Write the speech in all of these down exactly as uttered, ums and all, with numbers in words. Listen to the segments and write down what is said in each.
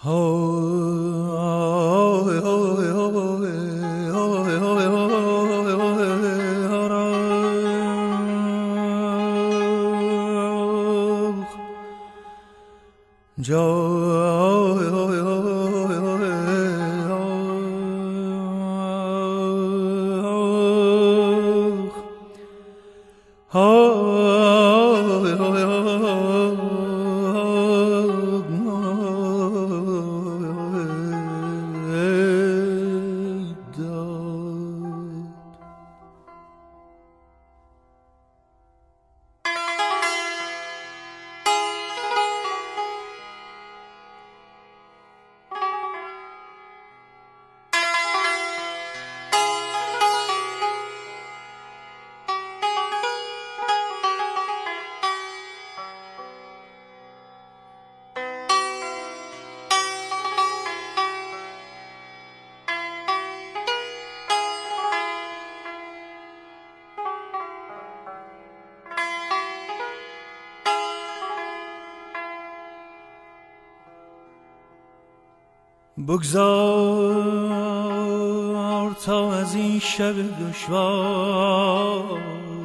بگذار تا از این شب دشوار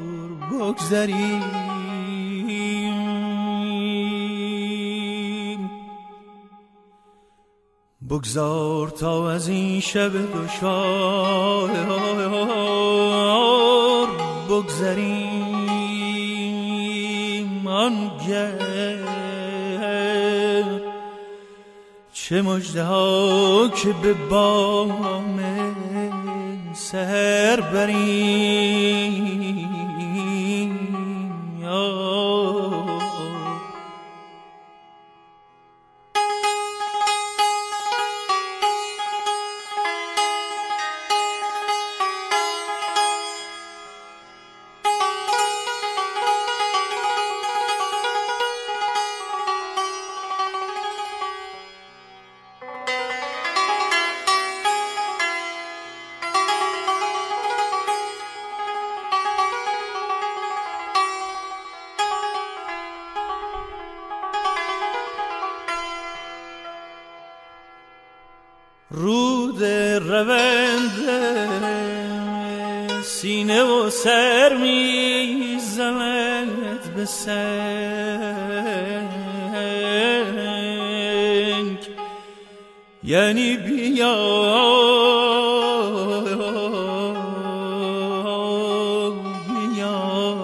بگذریم، بگذار تا از این شب دشوار بگذریم. آنگه چه مژده ها که به بام سحر بریم. رود روند سینه و سر میزند به سنگ، یعنی بیا بیا،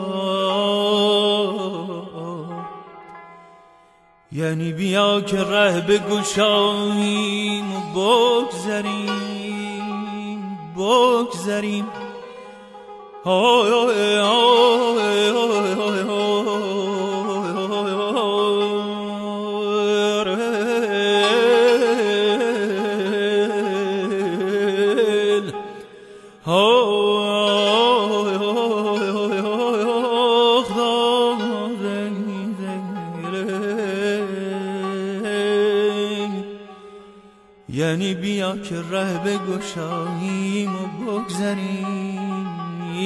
یعنی بیا که ره بگشاییم و بگذریم بگذریم. آی آی آی آی یعنی بیا که ره بگشاییم و بگذریم.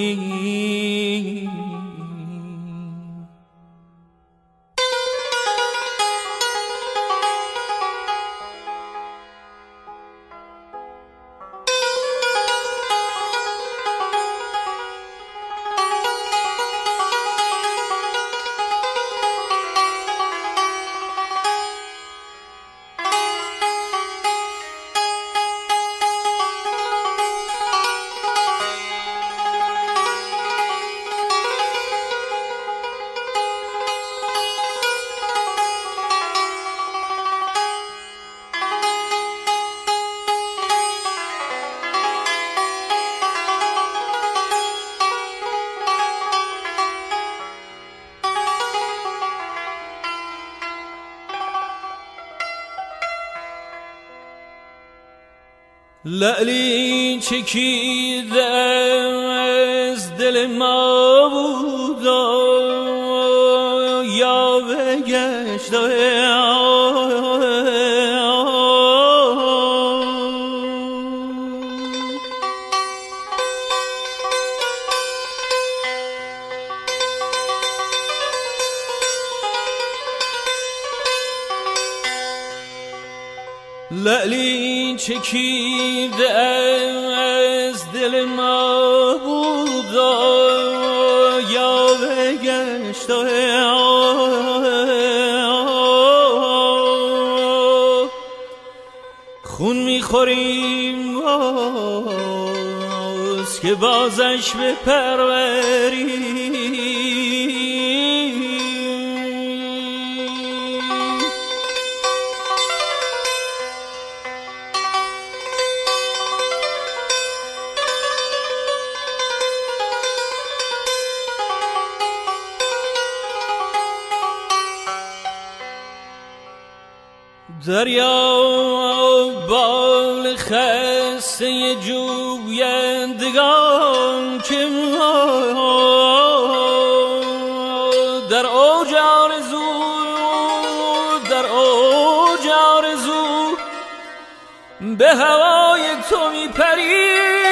لعلی چکیده از دل ما بود یا بگشت لعلی چکیده از دل ما بود یا بگشت خون میخوریم باز که بازش به پروری دریا بال خسته جویندگان که در اوج آرزو در اوج آرزو به هوای تو میپریم